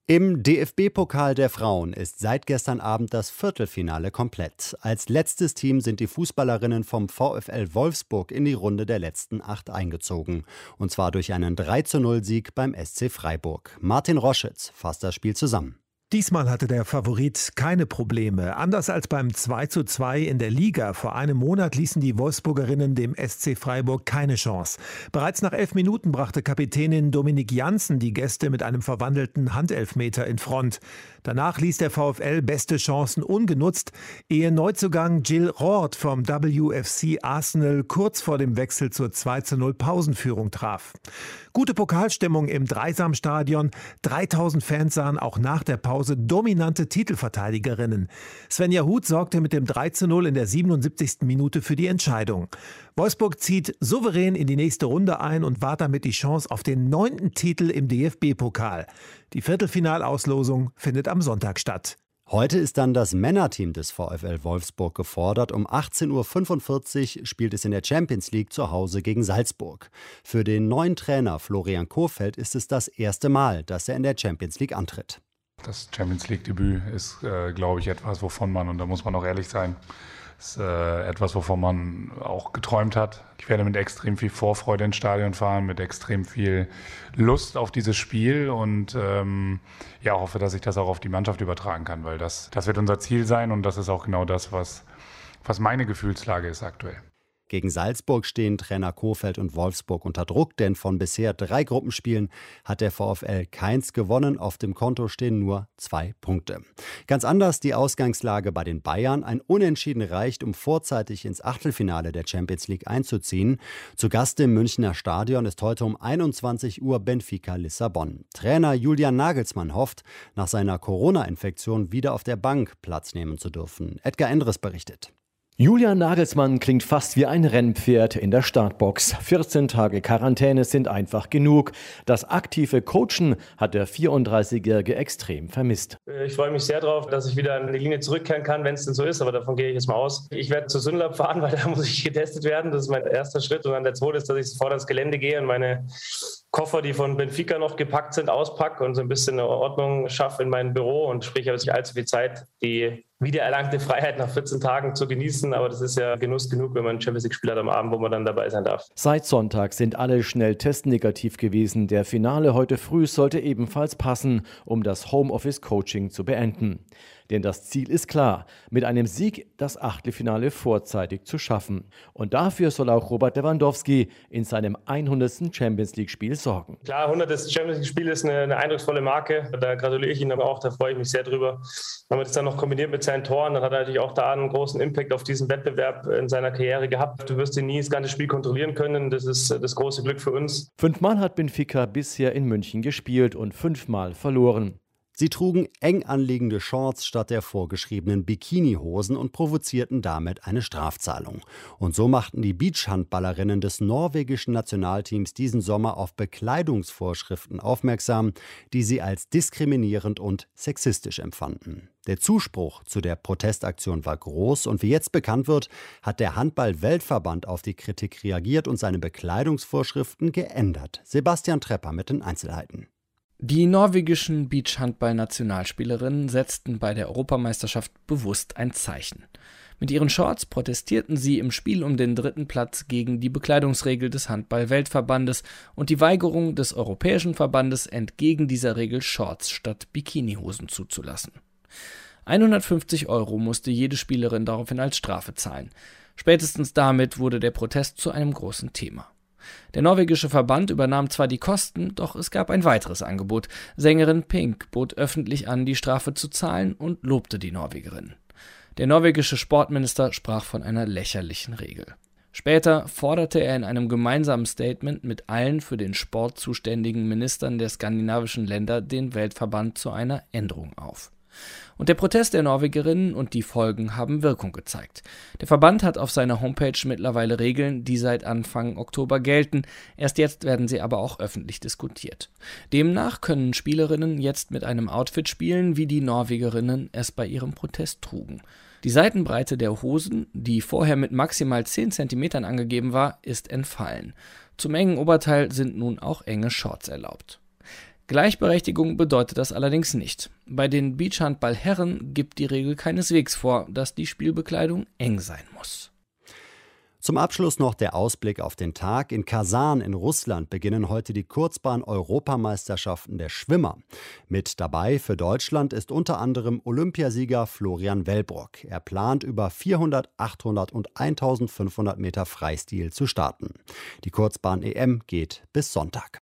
Im DFB-Pokal der Frauen ist seit gestern Abend das Viertelfinale komplett. Als letztes Team sind die Fußballerinnen vom VfL Wolfsburg in die Runde der letzten 8 eingezogen. Und zwar durch einen 3:0-Sieg beim SC Freiburg. Martin Roschitz fasst das Spiel zusammen. Diesmal hatte der Favorit keine Probleme. Anders als beim 2:2 in der Liga vor einem Monat ließen die Wolfsburgerinnen dem SC Freiburg keine Chance. Bereits nach 11 Minuten brachte Kapitänin Dominique Janssen die Gäste mit einem verwandelten Handelfmeter in Front. Danach ließ der VfL beste Chancen ungenutzt, ehe Neuzugang Jill Roord vom WFC Arsenal kurz vor dem Wechsel zur 2:0 Pausenführung traf. Gute Pokalstimmung im Dreisamstadion. 3000 Fans sahen auch nach der Pause dominante Titelverteidigerinnen. Svenja Huth sorgte mit dem 3:0 in der 77. Minute für die Entscheidung. Wolfsburg zieht souverän in die nächste Runde ein und wahrt damit die Chance auf den 9. Titel im DFB-Pokal. Die Viertelfinalauslosung findet am Sonntag statt. Heute ist dann das Männerteam des VfL Wolfsburg gefordert. Um 18:45 Uhr spielt es in der Champions League zu Hause gegen Salzburg. Für den neuen Trainer Florian Kohfeldt ist es das erste Mal, dass er in der Champions League antritt. Das Champions League-Debüt ist, glaube ich, etwas, wovon man, und da muss man auch ehrlich sein, ist etwas, wovon man auch geträumt hat. Ich werde mit extrem viel Vorfreude ins Stadion fahren, mit extrem viel Lust auf dieses Spiel und hoffe, dass ich das auch auf die Mannschaft übertragen kann, weil das wird unser Ziel sein und das ist auch genau das, was meine Gefühlslage ist aktuell. Gegen Salzburg stehen Trainer Kohfeldt und Wolfsburg unter Druck, denn von bisher 3 Gruppenspielen hat der VfL keins gewonnen. Auf dem Konto stehen nur 2 Punkte. Ganz anders die Ausgangslage bei den Bayern. Ein Unentschieden reicht, um vorzeitig ins Achtelfinale der Champions League einzuziehen. Zu Gast im Münchner Stadion ist heute um 21 Uhr Benfica Lissabon. Trainer Julian Nagelsmann hofft, nach seiner Corona-Infektion wieder auf der Bank Platz nehmen zu dürfen. Edgar Endres berichtet. Julian Nagelsmann klingt fast wie ein Rennpferd in der Startbox. 14 Tage Quarantäne sind einfach genug. Das aktive Coachen hat der 34-Jährige extrem vermisst. Ich freue mich sehr darauf, dass ich wieder an die Linie zurückkehren kann, wenn es denn so ist, aber davon gehe ich jetzt mal aus. Ich werde zu Synlab fahren, weil da muss ich getestet werden. Das ist mein erster Schritt und dann der zweite ist, dass ich sofort ans Gelände gehe und meine Koffer, die von Benfica noch gepackt sind, auspacke und so ein bisschen eine Ordnung schaffe in meinem Büro und sprich, habe nicht allzu viel Zeit, die wiedererlangte Freiheit nach 14 Tagen zu genießen, aber das ist ja Genuss genug, wenn man ein Champions League-Spiel hat am Abend, wo man dann dabei sein darf. Seit Sonntag sind alle schnell testnegativ gewesen. Der Finale heute früh sollte ebenfalls passen, um das Homeoffice-Coaching zu beenden. Denn das Ziel ist klar, mit einem Sieg das Achtelfinale vorzeitig zu schaffen. Und dafür soll auch Robert Lewandowski in seinem 100. Champions-League-Spiel sorgen. Klar, 100. Champions-League-Spiel ist eine eindrucksvolle Marke. Da gratuliere ich ihm aber auch, da freue ich mich sehr drüber. Wenn man das dann noch kombiniert mit seinen Toren, dann hat er natürlich auch da einen großen Impact auf diesen Wettbewerb in seiner Karriere gehabt. Du wirst ihn nie das ganze Spiel kontrollieren können. Das ist das große Glück für uns. 5-mal hat Benfica bisher in München gespielt und 5-mal verloren. Sie trugen eng anliegende Shorts statt der vorgeschriebenen Bikinihosen und provozierten damit eine Strafzahlung. Und so machten die Beachhandballerinnen des norwegischen Nationalteams diesen Sommer auf Bekleidungsvorschriften aufmerksam, die sie als diskriminierend und sexistisch empfanden. Der Zuspruch zu der Protestaktion war groß und wie jetzt bekannt wird, hat der Handball-Weltverband auf die Kritik reagiert und seine Bekleidungsvorschriften geändert. Sebastian Trepper mit den Einzelheiten. Die norwegischen Beachhandball-Nationalspielerinnen setzten bei der Europameisterschaft bewusst ein Zeichen. Mit ihren Shorts protestierten sie im Spiel um den 3. Platz gegen die Bekleidungsregel des Handball-Weltverbandes und die Weigerung des Europäischen Verbandes, entgegen dieser Regel Shorts statt Bikinihosen zuzulassen. 150 € musste jede Spielerin daraufhin als Strafe zahlen. Spätestens damit wurde der Protest zu einem großen Thema. Der norwegische Verband übernahm zwar die Kosten, doch es gab ein weiteres Angebot. Sängerin Pink bot öffentlich an, die Strafe zu zahlen und lobte die Norwegerin. Der norwegische Sportminister sprach von einer lächerlichen Regel. Später forderte er in einem gemeinsamen Statement mit allen für den Sport zuständigen Ministern der skandinavischen Länder den Weltverband zu einer Änderung auf. Und der Protest der Norwegerinnen und die Folgen haben Wirkung gezeigt. Der Verband hat auf seiner Homepage mittlerweile Regeln, die seit Anfang Oktober gelten. Erst jetzt werden sie aber auch öffentlich diskutiert. Demnach können Spielerinnen jetzt mit einem Outfit spielen, wie die Norwegerinnen es bei ihrem Protest trugen. Die Seitenbreite der Hosen, die vorher mit maximal 10 cm angegeben war, ist entfallen. Zum engen Oberteil sind nun auch enge Shorts erlaubt. Gleichberechtigung bedeutet das allerdings nicht. Bei den Beachhandball-Herren gibt die Regel keineswegs vor, dass die Spielbekleidung eng sein muss. Zum Abschluss noch der Ausblick auf den Tag. In Kasan in Russland beginnen heute die Kurzbahn-Europameisterschaften der Schwimmer. Mit dabei für Deutschland ist unter anderem Olympiasieger Florian Wellbrock. Er plant über 400, 800 und 1500 Meter Freistil zu starten. Die Kurzbahn-EM geht bis Sonntag.